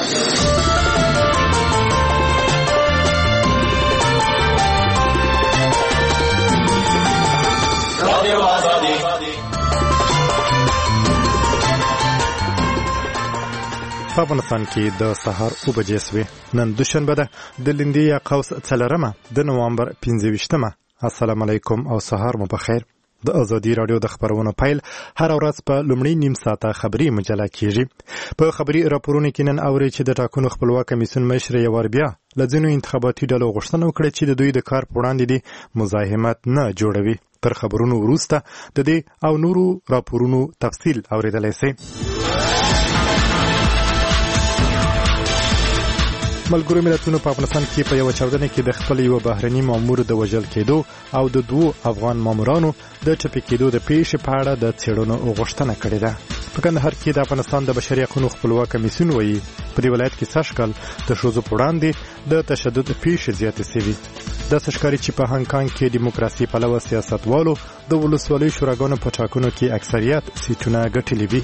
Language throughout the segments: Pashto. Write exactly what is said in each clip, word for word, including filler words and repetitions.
په افغانستان کې د سهار اوه بجې سوې. نن دوشنبه ده، د لیندې یا قوس څلورمه د نوامبر پنځه ویشتمه. السلام علیکم او سهار مو بخیر. د ازادي راډیو د خبرونو پیل هر ورځ په لومړی نیم ساعته خبري مجله کېږي. په خبري راپورونو کې نن اوري چې د ټاکنو خپلواک کمیسیون مشر یوار بیا له ځینو انتخاباتي ډلو غوښتنه وکړه چې د دوی د کار په وړاندې دي مزاحمت نه جوړوي. تر خبرونو وروسته د دې او نورو راپورونو تفصیل اوریدلای شئ. ملګرو ملتونو په افغانستان کې په یو چاودنه کې د خپل یو بهرني مامور د وژل کېدو او د دوو افغان مامورانو د ټپي کېدو د پیښې په اړه د څېړنو غوښتنه کړې ده. په کندهار کې د افغانستان د بشري حقوقو خپلواک کمیسیون وایي په دې ولایت کې سږ کال د ښځو په وړاندې د تشدد پیښې زیاتې شوي. داسې ښکاري چې په هانګ کانګ کې دیموکراسي پلوه سیاستوالو د ولسوالیو شوراګانو په ټاکنو کې اکثریت سیټونه ګټلي وي.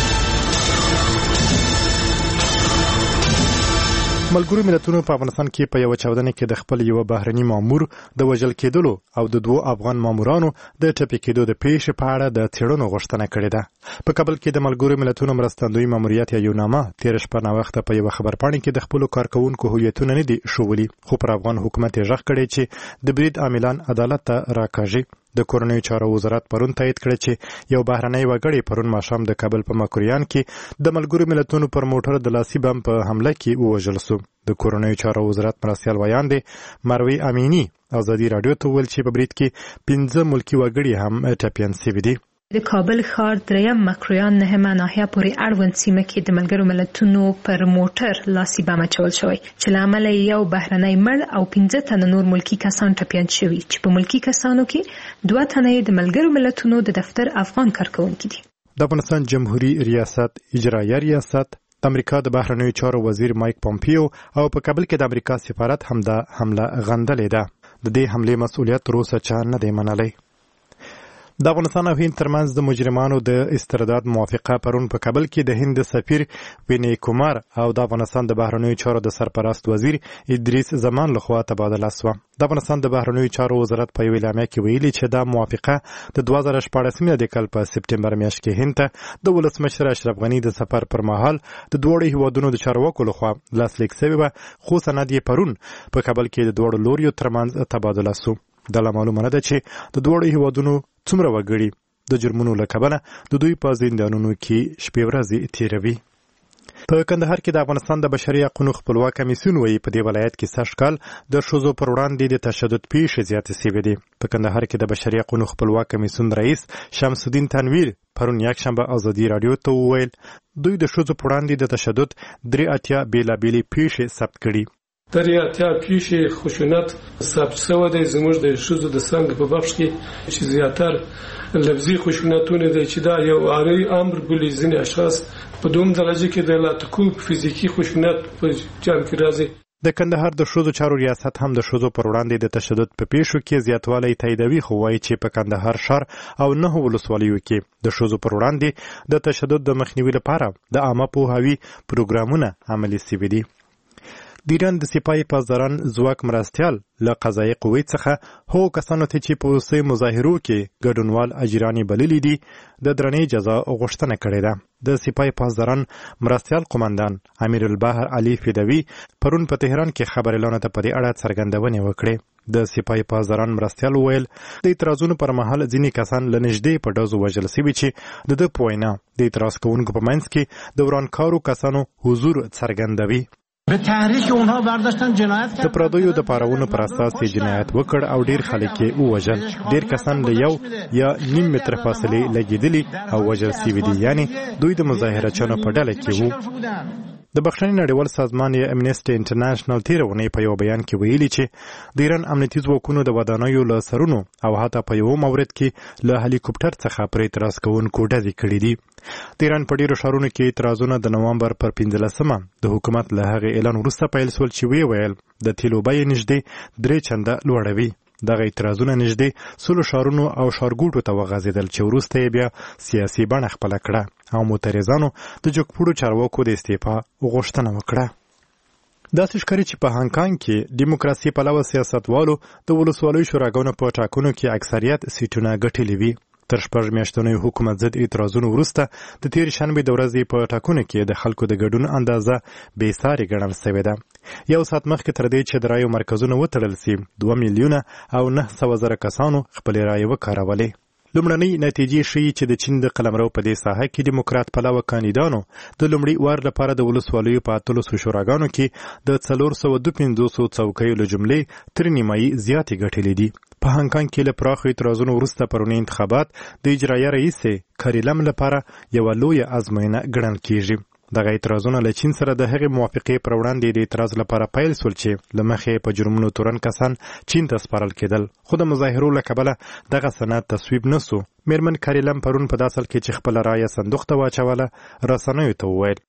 ملګرو ملتونو په افغانستان کې په یو چاودنه کې د خپل یو بهرني مامور د وژل کېدلو او د دوو افغان مامورانو د ټپي کېدو د پیښې په اړه د څېړنو غوښتنه کړې ده. په کابل کې د ملګرو ملتونو مرستندوی ماموریت یا یوناما تیر شپه ناوخته په یو خبرپاڼه کې د خپل کارکونکو هویتونه نه دي شوولي، خو پر افغان حکومت یې غږ کړی چې د برید عاملان عدالت ته راکاږي. د کورنیو چارو وزارت پرون تایید کړ چې یو بهرنی وګړی پرون ماښام د کابل په مکوریان کې د ملګرو ملتونو پر موټر د لاسي بم په حمله کې ووژل شو. د کورنیو چارو وزارت مرستیال ویاندې مروي امینی ازادي راډیو ته ویل چې په برید کې پنځه ملکي وګړي هم ټپیان شوي دي. د کابل ښار دریم مکرویان نهمه ناحیه پورې اړوند سیمه کې د ملګرو ملتونو پر موټر لاسي بم اچول شوی چې له امله یو بهرنی مړ او پنځه تنه نور ملکي کسان ټپیان شوي چې په ملکي کسانو کې دوه تنه د ملګرو ملتونو د دفتر افغان کارکونکي دي. د افغانستان جمهوریت ریاست اجرایه ریاست د امریکا د بهرنیو چارو وزیر مایک پومپیو او په کابل کې د امریکا سفارت هم د حمله غندلې ده. د دې حملې مسؤلیت تر اوسه چا نه دی منلی. د افغانستان او هند ترمنځ د مجرمانو د استرداد موافقه پرون په کابل کې د هند سفیر ویني کومار او د افغانستان د بهرنیو چارو د سرپرست وزیر ادریس زمان لخوا تبادله شوه. د افغانستان د بهرنیو چارو وزارت په یوه اعلامیه کې ویلي چې دا موافقه د دوه زره شپاړسمه د کال په سپټمبر میاشت کې هند ته د ولسمشر اشرف غني د سفر پر مهال د دوه هیوادونو د چارواکو لخوا لاسلیک شوی و، خو سند یې پرون په کابل کې د دوه لوریو ترمنځ تبادله شو. د لا معلومه نه ده چې د دوه هیوادونو څومره وګړي د جرمونو له کبله د دوی په زندانونو کې شپې ورځې تیروي. په کندهار کې د افغانستان د بشري حقوقو خپلواک کمیسیون وایي په دې ولایت کې سږ کال د ښځو پر وړاندې د تشدد پیښې زیاتې شوې دي. په کندهار کې د بشري حقوقو خپلواک کمیسیون رئیس شمس الدین تنویر پرون یکشنبه ازادي راډیو ته وویل دوی د ښځو پر وړاندې د تشدد درې اتیا بېلابېلې پیښې ثبت کړي. درې اتیا پیښې خشونت ثبت شوی دی زموږ د ښځو د څنګ په بخش کې چې زیاتر لفظي خشونتونه دی چې دا یو عاري امر بولي. ځینې اشخاص په دوم درجه کې د لاتکوب فزیکي خشونت په جام کې راځي. د کندهار د ښځو چارو ریاست هم د ښځو پر وړاندې د تشدد په پیښو کې زیاتوالی تاییدوي، خو وایي چې په کندهار ښار او نه ولسوالیو کې د ښځو پر وړاندې د تشدد د مخنیوي لپاره د عامه پوهاوي پروګرامونه عملي شوي دي. د ایران د سپاه پاسداران ځواک مرستیال له قضایي قوې څخه هغو کسانو ته چې په اوسنیو مظاهرو کې ګډونوال اجرانې بللي دي د درنې جزا غوښتنه کړې ده. د سپاه پاسداران مرستیال قومندان امیر البحر علي فدوي پرون په تهران کې خبريالانو ته په دې اړه څرګندونې وکړې. د سپاه پاسداران مرستیال وویل د اعتراضونو پر مهال ځینې کسان له نږدې په ډزو وژل شوي چې د ده په وینا د اعتراض کوونکو په منځ کې د ورانکارو کسانو حضور څرګندوي. به تحریک اونها برداشتن جنایت د پردیو د پارونو پر اساس جنایت وکړ او ډیر خلک یې ووژل. ډیر کسان له یو یا نیم متر فاصلې لګیدلي او وژل شوي دي، یعنی دوی د مظاهرچیانو په ډله کې وو. د بخښنې نړیوال سازمان یې امنیسټي انټرنیشنل تېره اونۍ په یو بیان کې ویلي چې د ایران امنیتي ځواکونو د ودانیو له سرونو او حتی په یو مورد کې له هلیکوپټر څخه پر اعتراض کوونکو ډزې کړي دي. د ایران په ډیرو ښارونو کې اعتراضونه د نوامبر پر پنځلسمه د حکومت له هغې اعلان وروسته پیل شول چې ویې ویل د تیلو بیې نږدې درې چنده لوړوي. دغه اعتراضونه نږدې سلو ښارونو او ښارګوټو ته وغځېدل چې وروسته یې بیا سیاسي بڼه خپله کړه او معترضانو د جګپوړو چارواکو د استعفا غوښتنه وکړه. داسې ښکاري چې په هانګ کانګ کې دیموکراسي پلوه سیاستوالو د ولسوالیو شوراګانو په ټاکنو کې اکثریت سیټونه ګټلي وي. تر شپږ میاشتنیو حکومت ضد اعتراضونو وروسته د تېرې شنبې د ورځې په ټاکنو کې د خلکو د ګډون اندازه بې ساري ګڼل سوې ده. یو ساعت مخکې تر دې چې د رایو مرکزونه وتړل سي، دوه میلیونه او نه سوه زره کسانو خپلې رایې وکارولې. لومړنۍ نتیجې ښیي چې د چین د قلمرو په دې ساحه کې دیموکرات پلوه کاندیدانو د لومړي وار لپاره د ولسوالیو په اتلسو شوراګانو کې د څلور سوه دوه پنځوسو څوکیو له جملې تر نیمایي زیاتې ګټلې دي. په هانګ کانګ کې له پراخو اعتراضونو وروسته پرونی انتخابات د اجرایه رئیس کری لم لپاره یوه لویه ازموینه ګڼل کیږي. دغه اعتراضونه له چین سره د هغې موافقې پر وړاندې د اعتراض لپاره پیل سول چې له مخې په جرمونو تورن کسان چین ته سپارل کېدل، خو د مظاهرو له کبله دغه سند تصویب نه سو. میرمن کری لم پرون په داسل کې چې خپله رایه صندوق ته واچوله رسنیو ته وویل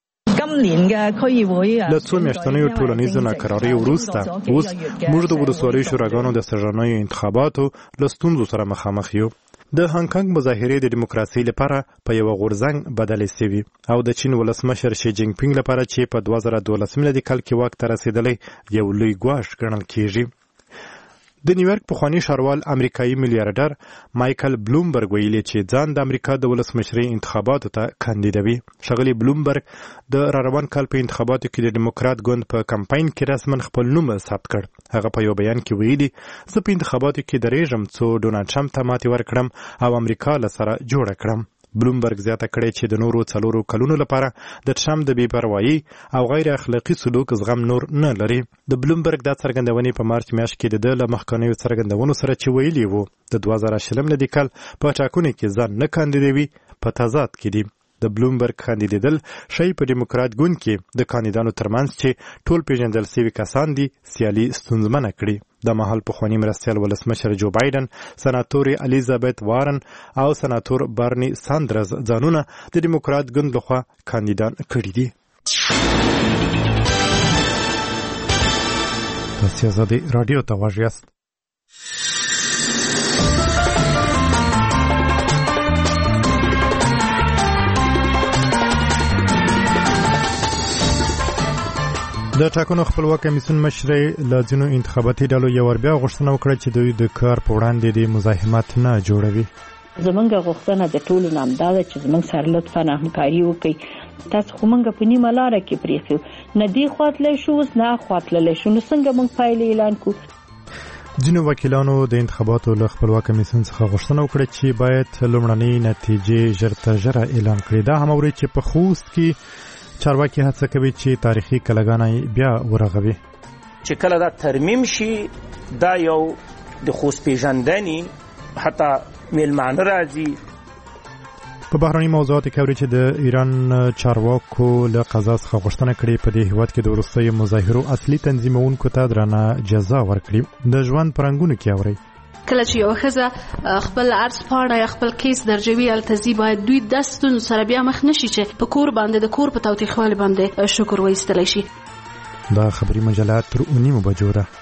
له څو میاشتنیو ټولنیزو ناکراریو وروسته اوس موږ د ولسوالیو شوراګانو د سږنیو انتخاباتو له ستونزو سره مخامخ یو. د هانګ کانګ مظاهرې د دیموکراسۍ لپاره په یوه غورځنګ بدلې سوي او د چین ولسمشر شي جینګ پینګ لپاره چې په دوه زره دولس میلادي کال کې واک ته رسېدلی یو لوی ګواښ ګڼل کیږي. د نیویارک پخوانی ښاروال امریکایي میلیارډر مایکل بلومبرګ ویلي چې ځان د امریکا د ولسمشرۍ انتخاباتو ته کاندیدوي. ښاغلي بلومبرګ د راروان کال په انتخاباتو کې د ډیموکرات ګوند په کمپاین کې رسما خپل نوم ثبت کړ. هغه په یو بیان کې ویلي زه په انتخاباتو کې درېږم څو ډونالډ ټرمپ ته ماتې ورکړم او امریکا له سره جوړه کړم. بلومبرګ زیاته کړې چې د نورو څلورو کلونو لپاره د ټرمپ د بې پروایي او غیر اخلاقي سلوک زغم نور نه لري. د بلومبرګ دا څرګندونې په مارچ میاشت کې د ده له مخکنیو څرګندونو سره چې ویلي وو د دوه زره شلم میلادي کال په ټاکنو کې ځان نه کاندیدوي په تضاد کې دي. د بلومبرګ کاندیدېدل ښایي په ډیموکرات ګوند کې د کاندیدانو ترمنځ چې ټول پیژندل سوي کسان دي سیالي ستونزمنه کړي. د مهال پخواني مرستیال ولسمشر جو بایدن، سناتورې الیزابت وارن او سناتور برني ساندرز ځانونه د ډیموکرات ګوند لخوا کاندیدان کړي دي. تاسو آزادي رادیو ته غوږ یاست. د ټاکنو خپلواک کمیسیون مشرۍ له ځینو انتخاباتي ډلو یو ور بیا غوښتنه وکړه چې دوی د کار په وړاندې د مزاحمت نه جوړوي. زمونږ غوښتنه د ټولو نه همدا ده چې زمونږ سره لطفا همکاري وکړي. تاسو خو مونږ په نیمه لاره کې پرېښیو، نه دې خوا تللی شو اوس نه خوا تللی شو، نو څنګه مونږ پایلې اعلان کړو؟ ځینو وکیلانو د انتخاباتو له خپلواک کمیسیون څخه غوښتنه وکړه چې باید لومړنۍ نتیجې ژر تر ژره اعلان کړي. دا هم اوري چې په خوست کې چارواکي هڅه کوي چې تاریخي کلاګانې بیا ورغوي. چې کله دا ترمیم شي دا یو د خوست پیژندنې حتی میلمانه راځي. په بهرني موضوعاتو کې اوري چې د ایران چارواکو له قضا څخه غوښتنه کړې په دې هیواد کې د وروستیو مظاهرو اصلي تنظیمونکو ته درنه جزا ورکړي. د ژوند په رنګونو کې اوري کله چې یو ښځه خپل عرض پاڼه یا خپل کیس درجوي التزي باید دوی د ستونزو سره بیا مخ نشي چې په کور باندې د کور په تاوتریخوالي باندې شکر وایستلی شي. دا خبري مجله تر نیمو بجو ده.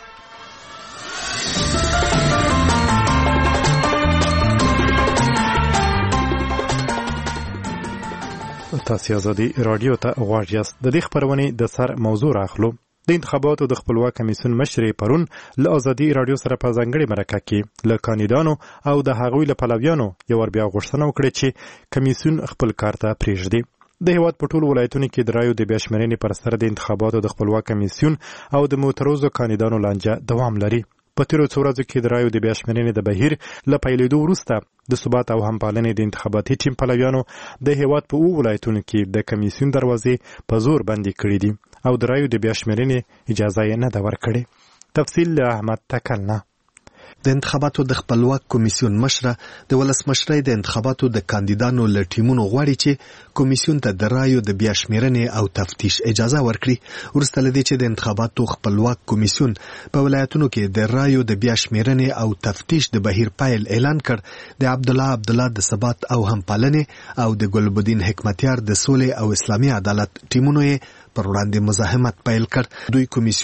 تاسو آزادي رادیو ته غواړئ یاست. د دې خبرونې د سر موضوع راخلو. د انتخاباتو د خپلواک کمیسیون مشرې پرون له آزادي رادیو سره په ځانګړې مرکه کې له کاندیدانو او د هغوی له پلویانو یو ور بیا غوښتنه وکړه چې کمیسیون خپل کار ته پرېږدي. د هیواد په ټولو ولایتونو کې د رایو د بیا شمېرنې پر سر د انتخاباتو د خپلواک کمیسیون او د معترضو کاندیدانو لانجه دوام لري. په تیرو څو ورځو کې د رایو د بیا شمېرنې د بهیر له پیلېدو وروسته د ثبات او همپالنې د انتخاباتي ټیم پلویانو د هیواد په اوو ولایتونو کې د کمیسیون دروازې په زور بندې کړې دي او د رایو د بیا شمېرنې اجازه یې نه ده ورکړې. تفصیل له احمد تکل نه. د انتخاباتو د خپلواک کمیسیون مشره د ولسمشرۍ د انتخاباتو د کاندیدانو له ټیمونو غواړي چې کمیسیون ته د رایو د بیا شمېرنې او تفتیش اجازه ورکړي وروسته له دې چې د انتخاباتو خپلواک کمیسیون په ولایتونو کې د رایو د بیا شمېرنې او تفتیش د بهیر پیل اعلان کړ. د عبدالله عبدالله د ثبات او همپالنې او د ګلبدین حکمتیار د سولې او اسلامي عدالت ټیمونو یې پر وړاندې مزاحمت پیل کړ. دوی کمیسیون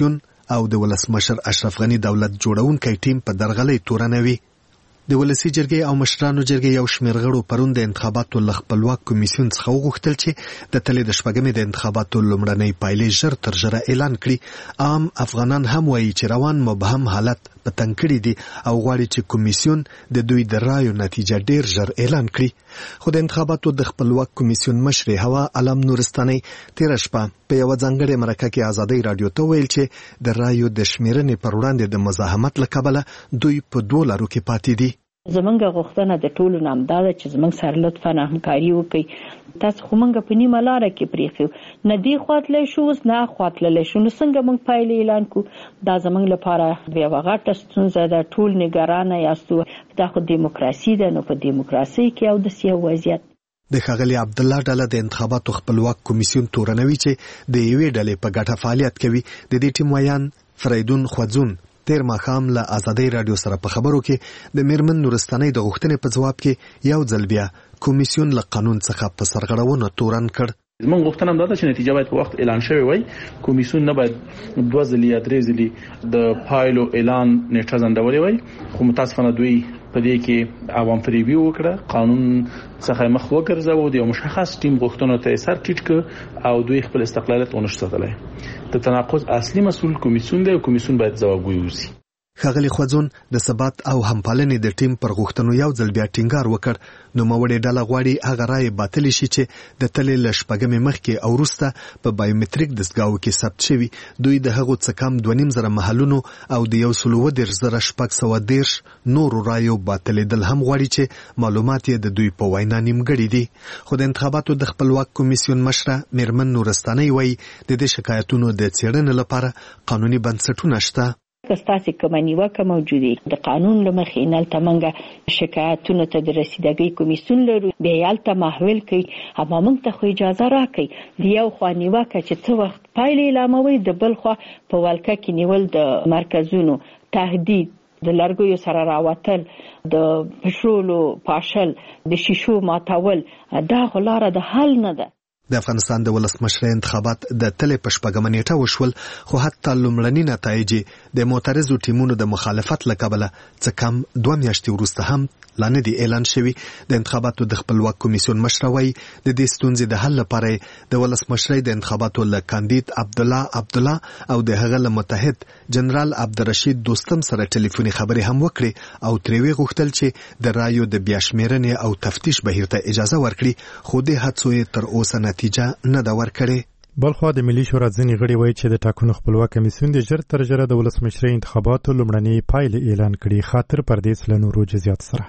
او د ولسمشر اشرف غنی دولت جوړونکی ټیم په درغلۍ تورنوي. د ولسی جرګې او مشرانو جرګې یو شمېر غړو پرون د انتخاباتو له خپلواک کمیسیون څخه وغوښتل چې د تلې د شپږمې د انتخاباتو لومړنۍ پایلې ژر تر ژره اعلان کړي. عام افغانان هم وایي چې روان مبهم حالت په تنګ کړي دي او غواړي چې کمیسیون د دوی د رایو نتیجه ډیر ژر اعلان کړي. خو د انتخاباتو د خپلواک کمیسیون مشر هوا علم نورستاني تیر شپه په یو ځانګړي مرکه کې ازادي رادیو ته ویل چې د رایو د شمیرنې پر وړاندې د مزاحمت له کبله دوی په دوه لارو کې پاتې دي. زمونږ غوښتنه د ټولو نه همدا ده چې زمونږ سره لطفا همکاري وکړي. تاسو خو مونږ په نیمه لاره کې پرېښیو، نه دې خوا تللی شو اوس نه خوا تللی شو، نو څنګه مونږ پایلې اعلان کړو؟ دا زمونږ لپاره یوه غټه ستونزه ده. ټول نګرانه یاستو، دا خو دیموکراسي ده، نو په دیموکراسي کې او داسې یو وضعیت. د ښاغلي عبدالله ډله د انتخاباتو خپلواک کمیسیون تورنوي چې د یوې ډلې په ګټه فعالیت کوي. د دې ټیم ویان فریدون خوځون تیر ماښام له ازادي رادیو سره په خبرو کې د میرمن نورستاني د غوښتنې په ځواب کې یو ځل بیا کمیسیون له قانون څخه په سرغړونه تورن کړ. زموږ غوښتنه هم دا ده چې نتیجه باید په وخت اعلان شوی وای. کمیسیون نه باید دوه ځلې یا درې ځلې د پایلو اعلان نیټه ځنډولې وای. خو متاسفانه دوی په دې کې عوام فریبي وکړه، قانون څخه مخ وګرځاوه، د یو مشخص ټیم غوښتنو ته سر ټیټ کړ او دوی خپل استقلالیت ونه ساتلی. د تناقض اصلي مسؤل کمیسیون دی او کمیسیون باید ځوابګوی وسی. ښاغلي خوځون د ثبات او همپالنې د ټیم پر غوښتنو یو ځل بیا ټینګار وکړ. نو موړې ډله غواړي هغه رایې باطلې شي چې د تلې له شپږمې مخکې او وروسته په بایومتریک دستګاو کې ثبت شوي. دوی د هغو څه کم دوه نیم زره محلونو او د یو سل اووه دېرش زره شپږ سوه دېرش نورو رایو باطلېدل هم غواړي چې معلومات یې د دوی په وینا نیمګړي دي. خو د انتخاباتو د خپلواک کمیسیون مشره میرمن نورستاني وایي د دې شکایتونو د څېړنې لپاره قانوني بنسټونه شته. که ستاسې کومه نیوکه موجودې د قانون له مخې هلته موږ شکایتونو ته د رسیدګۍ کمیسیون لرو، بیا یې هلته محول کوي. اما موږ ته خو اجازه راکوي د یو خوا نیوکه چې څه وخت پایلې اعلاموي، د بل خوا په ولکه کې نیول د مرکزونو تهدید، د لرګیو سره راوتل، د پټرولو پاشل، د شیشو ماتول، دا خو لاره د حل نه ده. د افغانستان د ولسمشر انتخابات د تلې په شپږمه نیټه وشول، خو حتی لومړني نتایج د معترضو ټیمونو د مخالفت له کبله څه کم دوه میاشتې وروسته هم لا نه دي اعلان شوي. د انتخاباتو د خپلواک کمیسیون مشر وایي د دې ستونزې د حل لپاره د ولسمشرۍ د انتخاباتو له کاندید عبدالله عبدالله او د هغه له متحد جنرال عبدالرشید دوستم سره ټلیفوني خبرې هم وکړي او ترې ویې غوښتل چې د رایو د بیا شمېرنې او تفتیش بهیر ته اجازه ورکړي، خو دې هڅو یې تر اوسه نتیجه نه ده ورکړې. بلخوا د ملي شورا ځینې غړي وایي چې د ټاکنو خپلواک کمیسیون د ژر تر ژره د ولسمشرۍ انتخاباتو لومړنۍ پایلې اعلان کړي. خاطر پردیس له نورو جزیات سره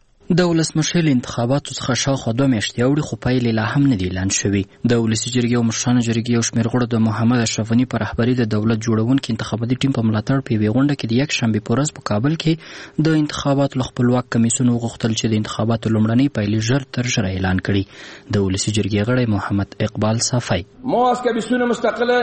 د ولسمشرۍ انتخاباتو څخه شاوخوا دوه میاشتې اوړي، خو پایلې لا هم نه دي اعلان شوي. د ولسي جرګې او مشرانو جرګې یو شمېر غړو د محمد اشرف غني په رهبرۍ د دولت جوړونکي انتخاباتي ټیم په ملاتړ په یوې غونډه کې د یکشنبې په ورځ په کابل کې د انتخاباتو له خپلواک کمیسیون وغوښتل چې د انتخاباتو لومړنۍ پایلې ژر تر ژره اعلان کړي. د ولسي جرګې غړی محمد اقبال صافی: ما از کمیسیون مستقله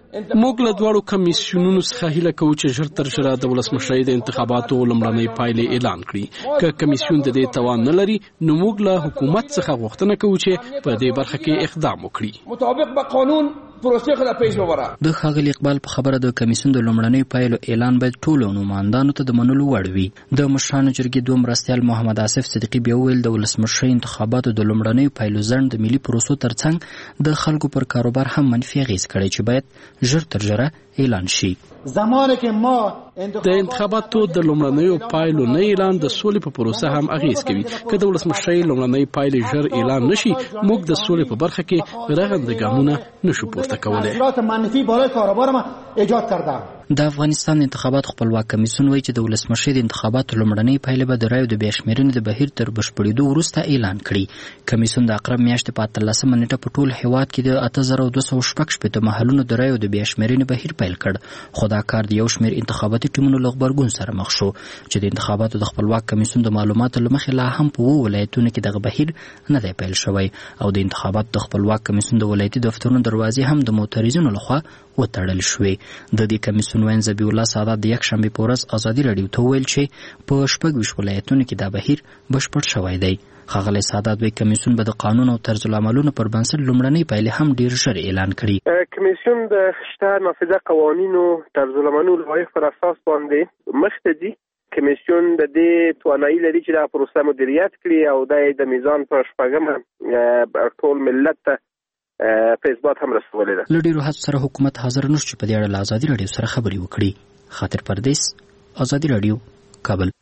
موږ له دواړو کمیسیونونو څخه هیله کوو چې ژر تر ژره د ولسمشرۍ د انتخاباتو لومړنۍ پایلې اعلان کړي. که کمیسیون د دې توان نه لري، نو موږ له حکومت څخه غوښتنه کوو چې په دې برخه کې اقدام وکړي مطابق به قانون پروسې خلا پیش وبره. د ښاغلي اقبال په خبره د کمیسیون د لومړنۍ پایلو اعلان باید ټولو نوماندانو ته د منلو وړ وي. د مشرانو جرګې دوه مرستیال محمد آصف صدیقي بیا وویل د ولسمشرۍ انتخاباتو د لومړنیو پایلو ځنډ د ملي پروسو ترڅنګ د خلکو پر کاروبار هم منفي اغېز کړی چې باید ژر تر ژره اعلان شي. زمانه کې ما د انتخاباتو د لومړنیو پایلو نه اعلان د سولې په پروسه هم اغېز کوي. که د ولسمشرۍ لومړنۍ پایلې ژر اعلان نشي، موږ د سولې په برخه کې رغنده ګامونه نشو پورته کولی. منفی بالای کاروبار ما ایجاد کردم. د افغانستان انتخابات خپلواک کمیسیون وایي چې د ولسمشرۍ د انتخاباتو لومړنۍ پایلې به د رایو د بیا شمېرنې د بهیر تر بشپړېدو وروسته اعلان کړي. کمیسیون د اقرب میاشتې په اتلسمه نیټه په ټول هېواد کې د اته زره دوه سوه شپږ شپېته محلونو د رایو د بیا شمېرنې بهیر پیل کړ. خو دا کار د یو شمېر انتخاباتي ټیمونو له غبرګون سره مخ شو چې د انتخاباتو د خپلواک کمیسیون د معلوماتو له مخې لا هم په اووه ولایتونو کې دغه بهیر نه دی پیل شوی او د انتخاباتو د خپلواک کمیسیون د ولایتي دفترونو دروازې هم د معترضینو لخوا وتړل شوې. د دې کمیسیون کمیسیون وین ذبیح الله سادات د یکشنبې په ورځ ازادي راډیو ته وویل چې په شپږ ویشت ولایتونو کې دا بهیر بشپړ شوی دی. ښاغلی سادات وایي کمیسیون به د قانون او طرزالعملونو پر بنسټ لومړنۍ پایلې هم ډېر ژر اعلان کړي. کمیسیون د شته نافذه قوانینو طرزالعملونو لوایح پر اساس باندې مخته دي. کمیسیون د دې توانایي لري چې دا پروسه مدیریت کړي او د میزان په شپږمه ټول ملت ته په اثبات هم رسولې ده. له ډېرو هڅو سره حکومت حاضر نه شو چې په دې اړه له ازادي راډیو سره خبرې وکړي. خاطر پردیس، ازادي راډیو، کابل.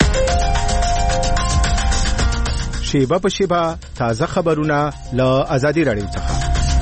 شیبه په شیبه تازه خبرونه له ازادي راډیو څخه.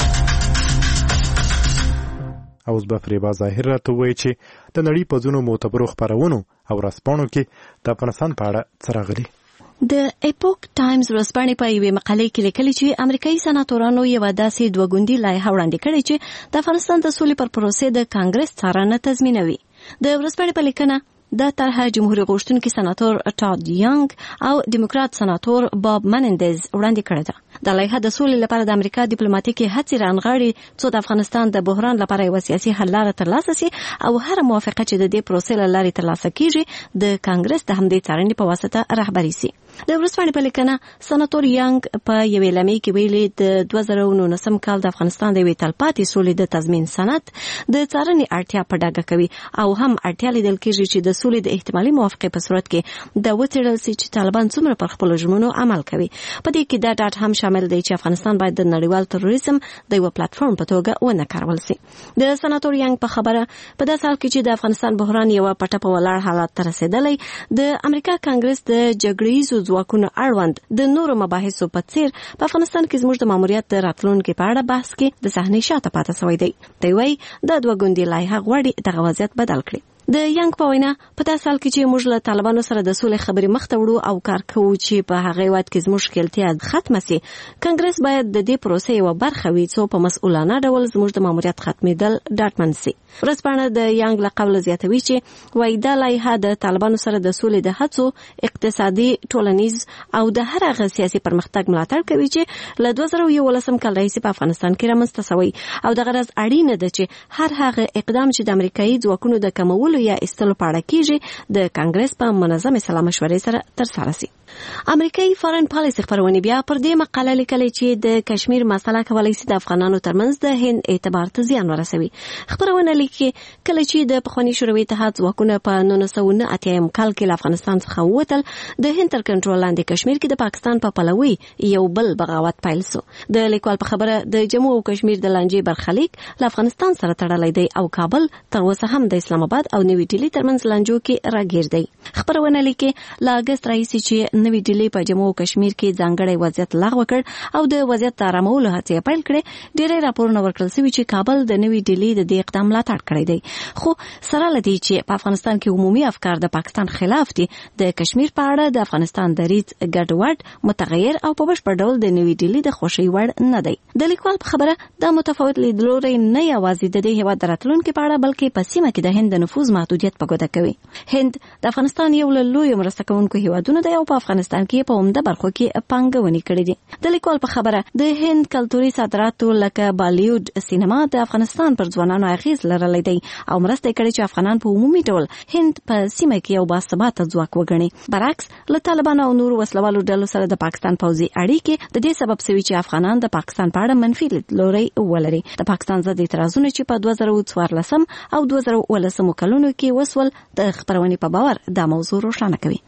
اوس به فریبا ظاهر راته وایي چې د نړۍ په ځینو معتبرو خپرونو او ورځپاڼو کې د افغانستان په اړه څه راغلي. د ایپوک ټایمز ورځپاڼې په یوې مقالې کې لیکلي چې امریکایي سناتورانو یوه داسې دوه ګوندي لایحه وړاندې کړې چې د افغانستان د سولې پر پروسې د کانګرس څارنه تضمینوي. د ورځپاڼې په لیکنه دا طرحه جمهوریت غوښتونکي سناتور ټاد یانګ او دیموکرات سناتور باب منندز وړاندې کړې ده. د لایحه د سولې لپاره د امریکا ډیپلوماټیکي هڅې رانغاړي څو د افغانستان د بحران لپاره یو سیاسي حل لاره ترلاسه شي او هر موافقه چې د دې پروسې له لارې ترلاسه کیږي د کانګرس د همدې څارنې په واسطه رهبري شي. د ورځپاڼې په لیکنه سناتور یانګ په یوې لمې کې ویلي د دوه زره نولسم کال د افغانستان د یوې تلپاتې سولې د تضمین سند د څارنې اړتیا په ډاګه کوي او هم اړتیا لیدل کیږي چې د سولې د احتمالي موافقې په صورت کې د وڅېړل شي چې طالبان څومره پر خپلو ژمنو عمل کوي. په دې کې دا ډاډ هم شامل دی چې افغانستان باید د نړیوال تروریزم د یو پلیټفارم په توګه ونه کارول شي. د سناتور یانګ په خبره په داسې حال کې چې د افغانستان بحران یو پټه په ولاړ حالت ته رسیدلی، د امریکا کانګرس د جګړیزو ځواکونو اړوند د نورو مباحثو په څیر په افغانستان کې زموږ د ماموریت د راتلونکي په اړه بحث کې د صحنې شاته پاتې شوی دی. دی وایي دا دوه ګوندي لایحه غواړي دغه وضعیت بدل کړي. د یانګ په وینا په داسې حال کې چې موږ له طالبانو سره د سولې خبرې مخته وړو او کار کوو چې په هغه وخت کې زموږ ښکېلتیا ختمه شي، کانګرس باید د دې پروسې یوه برخه وي څو په مسؤلانه ډول زموږ د ماموریت ختمېدل ډاډمن شي. ورځپاڼه د یانګ له قوله زیاتوي چې وایي دا لایحه د طالبانو سره د سولې د هڅو اقتصادي، ټولنیز او د هر هغه سیاسي پرمختګ ملاتړ کوي چې له دوه زره یولسم کال راهیسې په افغانستان کې رامنځته شوی او دغه راز اړینه ده چې هر هغه اقدام چې د امریکایي ځواکونو د کمولو یا استلو په اړه کیږي د کانګرس په منظمه سلا مشورې سره ترسره شي. امریکایي فارن پالیسي خبرونه بیا پر دې مقاله لیکلي چې د کشمیر مسله کولای شي د افغانانو ترمنځ د هند اعتبار ته زیان ورسوي. خبرونه لیکي کله چې د پخواني شوروي اتحاد ځواکونه په نولس سوه نه اتیا کال کې له افغانستان څخه ووتل، د هند تر کنټرول لاندې کشمیر کې د پاکستان په پلوي یو بل بغاوت پیل شو. د لیکوال په خبره د جموں او کشمیر د لانجې برخلیک له افغانستان سره تړلی دی او کابل تر اوسه هم د اسلام آباد او نوی ډیلی ترمنځ لانجو کې راګیر دی. خبرونه لیکي له اګست راهیسې چې نوی ډیلی په جموں او کشمیر کې ځانګړی وضعیت لغوه کړ او د وضعیت آرامولو هڅې پیل کړې، ډېری راپورونه ورکړل شوي چې کابل د نوی ډیلی د دې اقدام ملاتړ کړی دی. خو سره له دې چې په افغانستان کې عمومي افکار د پاکستان خلاف دي، د کشمیر په اړه د افغانستان دریځ ګډوډ، متغیر او په بشپړ ډول د نوی ډیلی د خوښۍ وړ نه دی. د لیکوال په خبره دا متفاوت لیدلوری نه یوازې د دې هېواد د راتلونکي په اړه بلکې په سیمه کې د هند د نفوذ محدودیت په ګوته کوي. هند د افغانستان یو له لویو مرسته کوونکو هېوادونو دی او په افغانستان کې په عمده برخو کې پانګونې کړې دي. د لیکوال په خبره د هند کلتوري صادراتو لکه بالیوډ سینما د افغانستان پر ځوانانو اغیز لرلی دی او مرسته کړې چې افغانان په عمومي ډول هند په سیمه کې یو باثباته ځواک وګڼي. برعکس له طالبان او نورو وسلوالو ډلو سره د پاکستان پوځي اړیکې د دې سبب شوي چې افغانان د پاکستان په اړه منفي لیدلوری ولري. د پاکستان ضد اعتراضونه چې په دوه زره څوارلسم او دوه زره اوولسم کلونو کې وسول د خبرونې په باور دا موضوع روښانه کوي.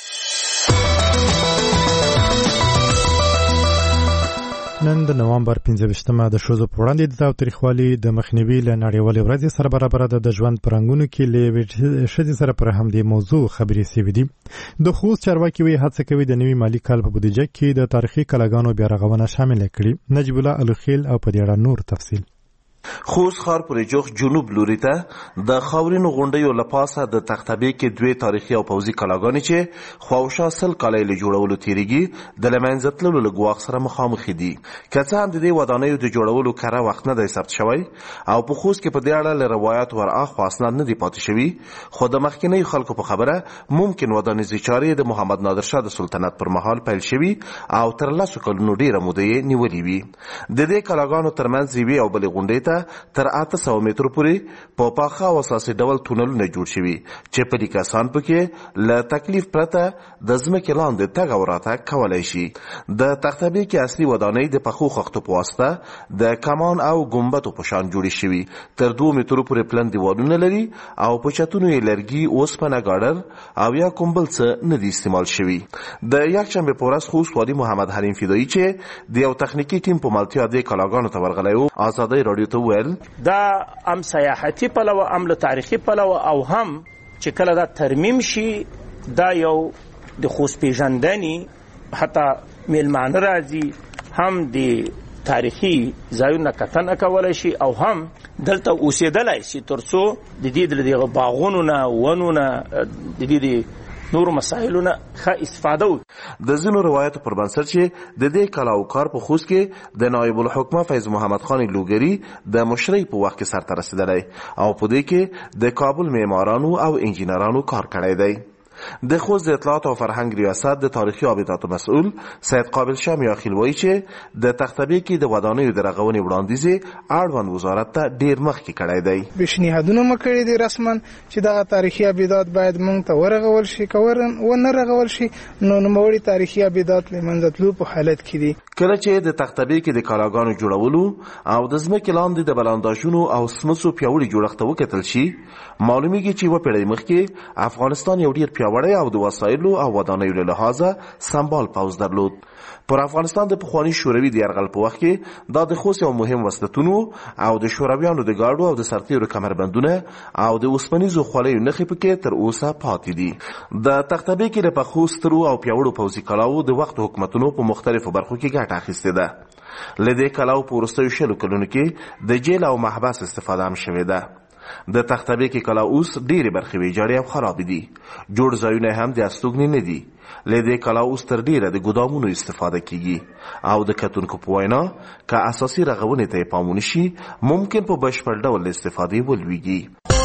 نن د نوامبر پنځه ویشتمه د ښځو په وړاندې د تاوتریخوالي د مخنیوي له نړیوالې ورځې سره برابره ده. د ژوند په رنګونو کې له یوې ښځې سره پر همدې موضوع خبرې شوې دي. د خوست چارواکي وایي هڅه کوي د نوي مالي کال په بودیجه کې د تاریخي کلاګانو بیارغونه شامله کړي. نجیب الله الوخیل او په دې اړه نور تفصیل. خوست ښار پورې جوخ جنوب لوري ته د خاورینو غونډیو له پاسه د تختبې کې دوې تاریخي او پوځي کلاګانې چې خواوشا سل کاله یې له جوړولو تېرېږي د له منځه تللو له ګواښ سره مخامخ دي. که څه هم د دې ودانیو د جوړولو کره وخت نه دی ثبت شوی او په خوست کې په دې اړه له روایاتو ورهاخوا اسناد نه دي پاتې شوي، خو د مخکینیو خلکو په خبره ممکن ودانیزې چارې د محمد نادر شاه د سلطنت پر مهال پیل شوي او تر لسو کلونو ډېره موده یې نیولې وي. د دې کلاګانو ترمنځ یوې او بلې غونډۍ ته ته تر اته سوه مترو پورې په پاخه او اساسي ډول تونلونه جوړ شوي چې پلي کسان پکې له تکلیف پرته د ځمکې لاندې تګ او راتګ کولی شي. د تختبیک اصلي ودانۍ د پخو خښتو په واسطه د کمان او ګمبدو په شان جوړې شوي. تر دوه مترو پورې پلن دیوالونه لري او په چتونو یې لرګي، اوسپنه، ګاډر او یا کوم بل څه نه دي استعمال شوي. د یکشنبې په ورځ خوست والي محمد حلیم فدایي چې د یو تخنیکي ټیم په ملتیا دې کلاګانو ته ورغلی و، ازادۍ راډیو ته وویل دا هم سیاحتي پلوه، هم له تاریخي پلوه، او هم چې کله دا ترمیم شي دا یو د خوست پیژندنې حتی میلمانه راځي، هم د تاریخي ځایونه کتنه کولی شي او هم دلته اوسېدلی شي تر څو د دې د دغه باغونو نه، ونو نه، د دې د نورو مسایلو نه ښه استفاده وکړي. د ځینو روایتو پر بنسټ چې د دې کلاو کار په خوست کې د نایب الحکومه فیض محمد خان لوګری د مشرۍ په وخت کې سرته رسېدلی او په دې کې د کابل معمارانو او انجینرانو کار کړی دی. د خوست د اطلاعات او فرهنګ ریاست د تاریخي آباداتو مسئول سید قابل شاه میاخیل وایي چې د تختبیک د ودانیو د رغونې وړاندیز اړوند وزارت ته ډیر مخکې کړی دی. پیشنهادونه مو کړي دي رسما چې دغه تاریخي آبادات باید موږ ته ورغول شي، که ونه رغول شي نو نوموړي تاریخي آبادات له منځه تلو په حالت کې دي. کله چې د تختبیک د کلاګانو جوړولو او د ځمکې لاندې د بلنداژونو او سمڅو پیاوړي جوړښت ته وکتل شي، معلومیږي چې یوه پیړۍ مخکې افغانستان یو ډیر پیاوړی او د وسایلو او ودانیو له لحاظه سمبال پوځ درلود. پر افغانستان د پخواني شوروي د یرغل په وخت کې دا د خوست یو مهم وسلتونو او د شورویانو د ګاډو او د سرتیرو کمربندونه او د اوسپنیزو خولیو نښې پکې تر اوسه پاتې دي. د تختبیک د پخو سترو او پیاوړو پوځي کلاو د وخت حکومتونو په مختلفو برخو کې ګټه اخیستې ده. له دې کلاو په وروستیو شلو کلونو کې د جیل او محبس استفاده هم شوې ده. د تختبیک کلا اوس ډېرې برخې ویجاړې او خرابې دي. جوړ ځایونه هم د استوګنې نه دي. له دې کلا اوس تر ډېره د ګدامونو استفاده کیږي او د کتونکو په وینا که اساسي رغونې ته یې پام ونه شي ممکن په بشپړ ډول له استفادې ولویږي.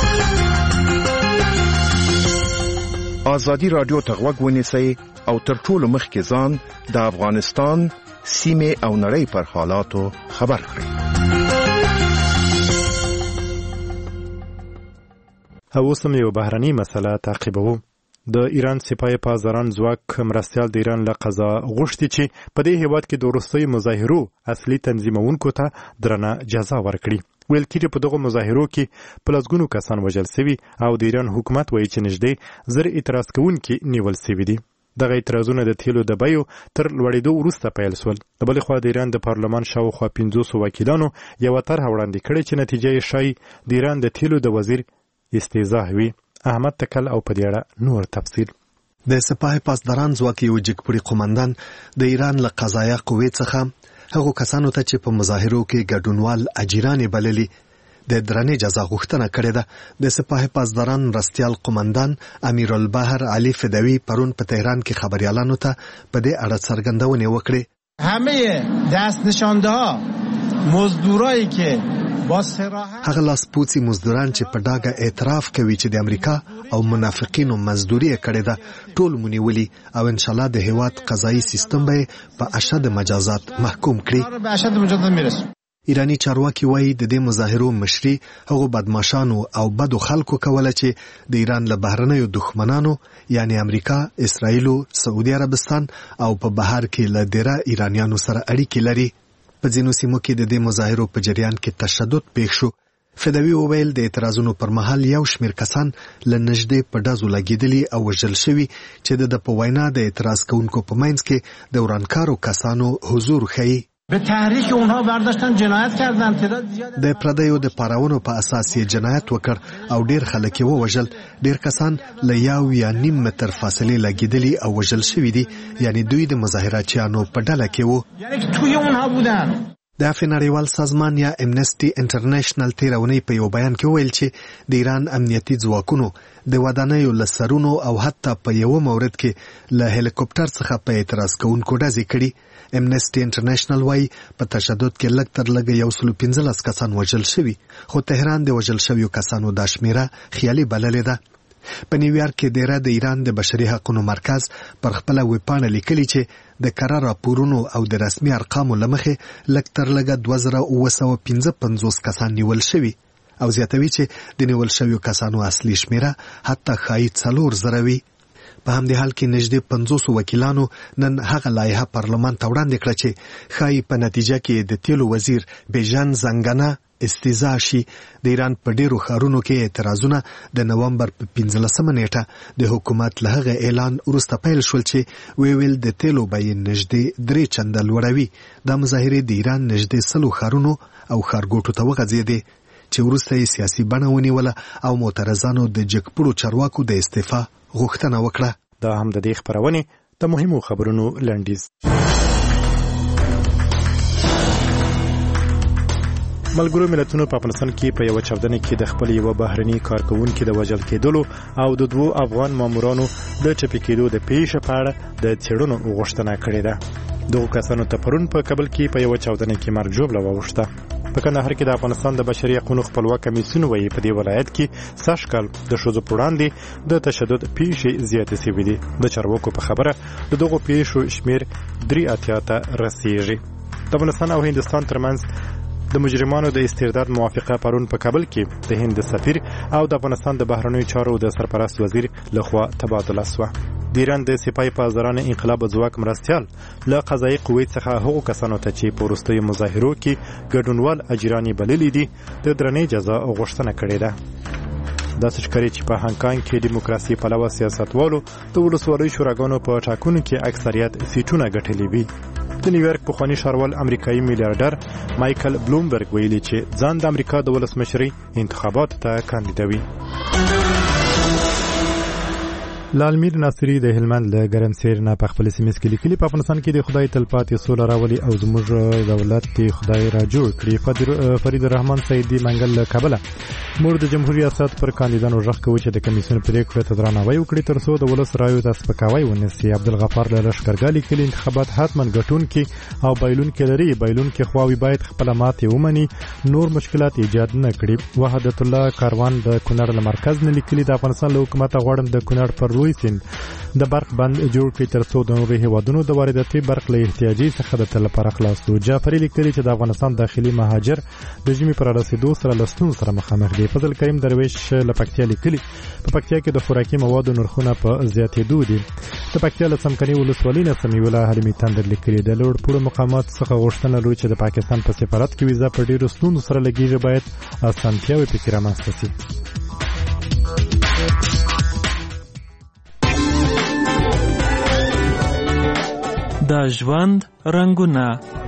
ازادي راډیو ته غوږ ونیسئ او تر ټولو مخکې ځان د افغانستان سیمې او نړۍ پر حالاتو خبر کړئ. اوس هم یو بهرني مسله تعقیبوو. د ایران سپاه پاسداران ځواک مرستیال د ایران له قضا غوښتي چې په دې هیواد کې د وروستیو مظاهرو اصلي تنظیمونکو ته درنه جزا ورکړي. ویل کېږي په دغو مظاهرو کې په لسګونو کسان وژل سوي او د ایران حکومت وایي چې نږدې زر اعتراض کوونکي نیول سوي دي. دغه اعتراضونه د تیلو د بیو تر لوړېدو وروسته پیل شول. د بلې خوا د ایران د پارلمان شاوخوا پنځوسو وکیلانو یوه طرحه وړاندې کړې چې نتیجه یې ښایي د ایران د تیلو د وزیر استیضاح وي. احمد تکل او په دې اړه نور تفصیل. د سپاه پاسداران ځواک یو جګپوړي قومندان د ایران له قضایه قوې څخه هغو کسانو ته چې په مظاهرو کې ګډونوال اجیرانې بللي د درنې جزا غوښتنه کړې ده. د سپاه پاسداران مرستیال قومندان امیر البحر علي فدوی پرون په تهران کې خبريالانو ته په دې اړه څرګندونې وکړې. همه دست نشانده ها مزدورایی که هغه لاسپوڅي مزدوران چې په ډاګه اعتراف کوي چې د امریکا او منافقینو مزدوري کړې ده ټول مونیولي او ان شاء الله د هیواد قضایي سیستم به په اشد مجازات محکوم کړي. ایرانی چارواکي وایي د دې مظاهرو مشري هغو بدمعشانو او بدو خلکو کوله چې د ایران له بهرنیو دښمنانو یعنی امریکا، اسرائیل، سعودي عربستان او په بهر کې له ډیره ایرانیانو سره اړیکې لري. په ځینو سیمو کې د دې مظاهرو په جریان کې تشدد پیښ شو. فدوی وویل د اعتراضونو پر مهال یو شمیر کسان له نږدې په ډزو لګېدلي او وژل شوي چې د په وینا د اعتراض کوونکو په منځ کې د ورانکارو کسانو حضور ښیي. به تحریک اونها برداشتن جنایت کردن. د پردیو د پاراونو په اساس یې جنایت وکړ او ډیر خلک یې ووژل. ډیر کسان له یو یا نیم متر فاصلې لګېدلي او وژل شوي دي، یعنی دوی د مظاهراتچیانو په ډله کې وو. یعنی توی اونها بودن. د عفو نړیوال سازمان یا امنسټي انټرنیشنل تېره اونۍ په یو بیان کې وویل چې د ایران امنیتي ځواکونو د ودانیو له سرونو او حتی په یوه مورد کې له هلیکوپټر څخه په اعتراض کوونکو ډزې کړي. امنسټي انټرنیشنل وایي په تشدد کې لږ تر لږه یو سلو پنځلس کسان وژل شوي، خو تهران د وژل شویو کسانو دا شمیره خیالي بللې ده. په نیویارک کې دیره د ایران د بشري حقوقو مرکز پر خپله ویبپاڼه لیکلي چې د کره راپورونو او د رسمي ارقامو له مخې لږ تر لږه دوه زره اوه سوه پنځه پنځوس کسان نیول شوي او زیاتوي چې د نیول شویو کسانو اصلي شمیره حتی ښایي څلور زره وي. په همدې حال کې نږدې پنځوسو وکیلانو نن هغه لایحه پارلمان ته وړاندې کړه چې ښایي په نتیجه کې د تیلو وزیر بیژن زنګنه استیضاح شي. د ایران په ډیرو ښارونو کې اعتراضونه د نومبر په پنځلسمه نیټه د حکومت له هغه اعلان وروسته پیل شول چې وی ویل د تیلو بیې نږدې درې چنده لوړوي. دا مظاهرې د ایران نږدې سلو ښارونو او ښارګوټو ته وغځېدې چې وروسته یې سیاسي بڼه ونیوله او معترضانو د جګپړو چارواکو د استعفا غوښتنه وکړه. دا هم د دې خبرونې د مهمو خبرونو لنډیز. ملګرو ملتونو په افغانستان کې په یو چاودنه کې د خپل یو بهرني کارکونکو د وژل کېدلو او د دوو افغان مامورانو د چپی کېدو د پیښې په اړه د څېړنو غوښتنه کړې ده. دغه کسانو ته پرون په کابل کې په یو چاودنه کې مرګ ژوبله واوښته. په کندهار کې د افغانستان د بشري حقوقو خپلواک کمیسیون وایي په دې ولایت کې سږکال د ښځو په وړاندې د تشدد پیښې زیاتې شوې دي. د چارواکو په خبره د دغو پیښو شمیر درې اتیا ته رسیږي. د افغانستان او هندستان ترمنځ د مجرمانو د استرداد موافقه پرون په کابل کې د هند سفیر او د افغانستان د بهرنیو چارو د سرپرست وزیر لخوا تبادله شوه. د ایران د سپاه پاسداران انقلاب ځواک مرستیال له قضایي قوې څخه هغو کسانو ته چې په وروستیو مظاهرو کې ګډونوال اجراني بللي دي د درنې جزا غوښتنه کړې ده. داسې ښکاري چې په هانګ کانګ کې دیموکراسي پلوه سیاستوالو د ولسوالیو شوراګانو په ټاکنو کې اکثریت سیټونه ګټلي وي. د نیویارک پخوانی ښاروال امریکایي میلیارډر مایکل بلومبرګ ویلي چې ځان د امریکا د ولسمشرۍ انتخاباتو ته کاندیدوي. لالمیر ناصری د هلمند له ګرمسیر نه په خپل سیمه کې لیکلي په افغانستان کې د خدای تلپاتې سوله راولي او زموږ دولت د خدای را جوړ کړي. فرید الرحمن سیدی منګل له کابل مور د جمهوریت ریاست پر کاندیدانو ژغ کوي چې د کمیسیون پریکړې ته درناوی وکړي ترڅو د ولس رایو ته سپکاوی ونیسي. عبدالغفار له لښکرګاه لیکلي انتخابات حتما ګټونکي او بایلونکي لري. بایلونکي خواوې باید خپله ماتې ومني نور مشکلات ایجاد نه کړي. وحدت الله کاروان د کونړ له مرکز نه لیکلي د افغانستان له حکومت غواړم د کونړ پر لوی سیند د برق بند جوړ کړي ترڅو د نورو هیوادونو د وارداتي برق له احتیاجي څخه د تل لپاره خلاص شو. جعفري لیکلي چې د افغانستان داخلي مهاجر د ژمي پر رسیدو سره له ستونزو سره مخامخ دي. فضل کریم درویش له پکتیا لیکلي په پکتیا کې د خوراکي موادو نرخونه په زیاتېدو دي. د پکتیا له څمکني ولسوالۍ نه سمیولا حلیمي تندر لیکلي د لوړ پوړو مقامات څخه غوښتنه لري چې د پاکستان په سفارت کې ویزا په ډیرو ستونزو سره لګیږي باید اسانتیاوې پکې رامنځته شي. د ژوند رنګونه.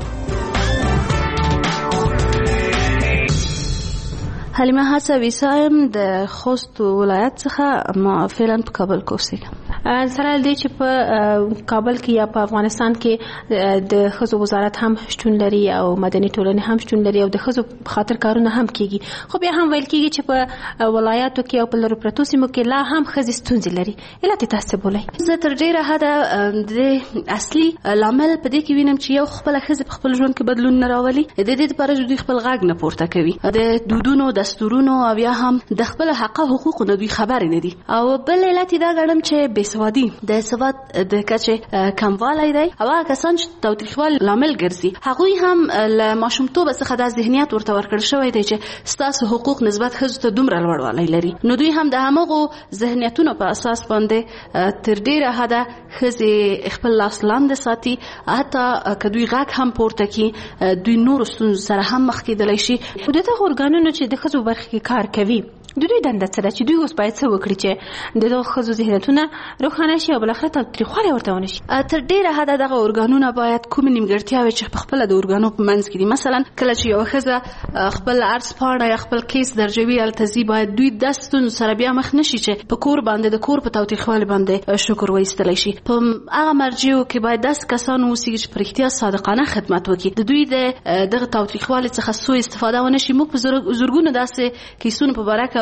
حلیمه هڅه ویسایم د خوست ولایت څخه ما فعلا په کابل کې اوسېږم. سره دې چې په کابل کې یا په افغانستان کې د ښځو وزارت هم شتون لري او مدني ټولنې هم شتون لري او د ښځو خاطر کارونه هم کیږي. خو بیا هم ویل کیږي چې په ولایاتو کې او په لرو پرتو سیمو کې لا هم ښځې ستونزې لري. علت یې تاسو بولئ؟ زه تر ډیره حده د اصلي لامل په دې کې وینم چې یو خپله ښځې په خپل ژوند کې بدلون نه راولي. د دې لپاره چې دوی خپل غږ نه پورته کوي د دودونو دستورونو او یا هم د خپل حق او حقوقو نه دوی خبرې نه دي. او بل علت دا ګڼم چې بې سوادي د سواد د کچې کموالی دی او هغه کسان چې تاوتریخوالي لامل ګرځي هغوی هم له ماشومتوبه څخه دا ذهنیت ورته ورکړل شوی دی چې ستاسو حقوق نسبت ښځو ته دومره لوړوالی لري. نو دوی هم د همغو ذهنیتونو په اساس باندې تر ډیره حده ښځې خپل لاس لاندې ساتي. حتی که دوی غږ هم پورته کړي دوی نورو ستونزو سره هم مخ کېدلی شي. د دغو ارګانونو چې د ښځو برخه کې کار کوي د دوی دنده څه ده چې دوی اوس باید څه وکړي چې د دغو ښځو ذهنیتونه روښانه شي او بالاخره تاوتریخوالی ورته ونه شي؟ تر ډیره حده دغه ارګانونه باید کومې نیمګړتیاوې چې پخپله د ارګانو په منځ کې دي، مثلا کله چې یوه ښځه خپل عرض پاڼه یا خپل کیس درجوي هلته ځي باید دوی داسې ستونزو سره بیا مخ نه شي چې په کور باندې د کور په تاوتریخوالي باندې شکر وایستلی شي. په هغه مرجعو کې باید داسې کسان اوسېږي چې په رښتیا صادقانه خدمت وکړي، د دوی د دغه تاوتریخوالي څخه سوء استفاده ونه شي. موږ په زرګونو داسې کیسونو په باره کې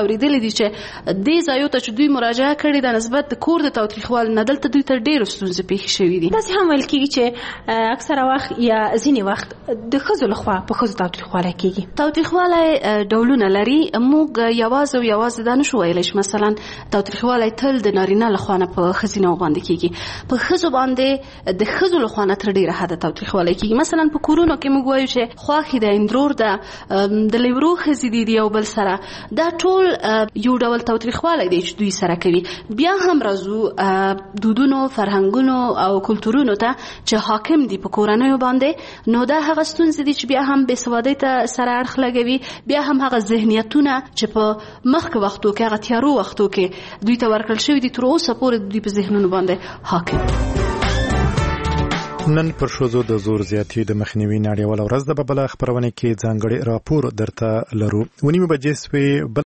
اوریدلې دي چې دې ځایو ته چې دوی مراجعه کړې د نسبت د کور د تاوتریخوالي نه دلته دوی ته ډېرې ستونزې پیښې شوي دي. داسې هم ویل کېږي چې اکثره وخت یا ځینې وخت د ښځو لخوا په ښځو تاوتریخوالی کېږي. تاوتریخوالی ډولونه لري. موږ یوازې او یوازې دا نشو ویلی چې مثلا تاوتریخوالی تل د نارینه لخوا نه په ښځینه باندې کېږي. په ښځو باندې د ښځو لخوا نه تر ډېره حده تاوتریخوالی کېږي. مثلا په کورونو کې موږ وایو چې خواښې ده، اندرور ده، د لیورو ښځې دي د یو بل سره، دا ټول یو ډول تاوتریخوالی دی چې دوی سره کوي. بیا هم راځو دودونو، فرهنګونو او کلتورونو ته چې حاکم دي په کورنیو باندې، نو دا هغه ستونزې دي چې بیا هم بېسوادۍ ته سره اړخ لګوي. بیا هم هغه ذهنیتونه چې په مخکې وختو کې، هغه تیارو وختو کې دوی ته ورکړل شوي دي، تر اوسه پورې دوی په ذهنونو باندې حاکم. نن پر ښځو د زور زیاتي د مخنیوي نړیواله ورځ د بله خپرونه کې ځانګړی راپور درته لرو. ونیمه بجې سوې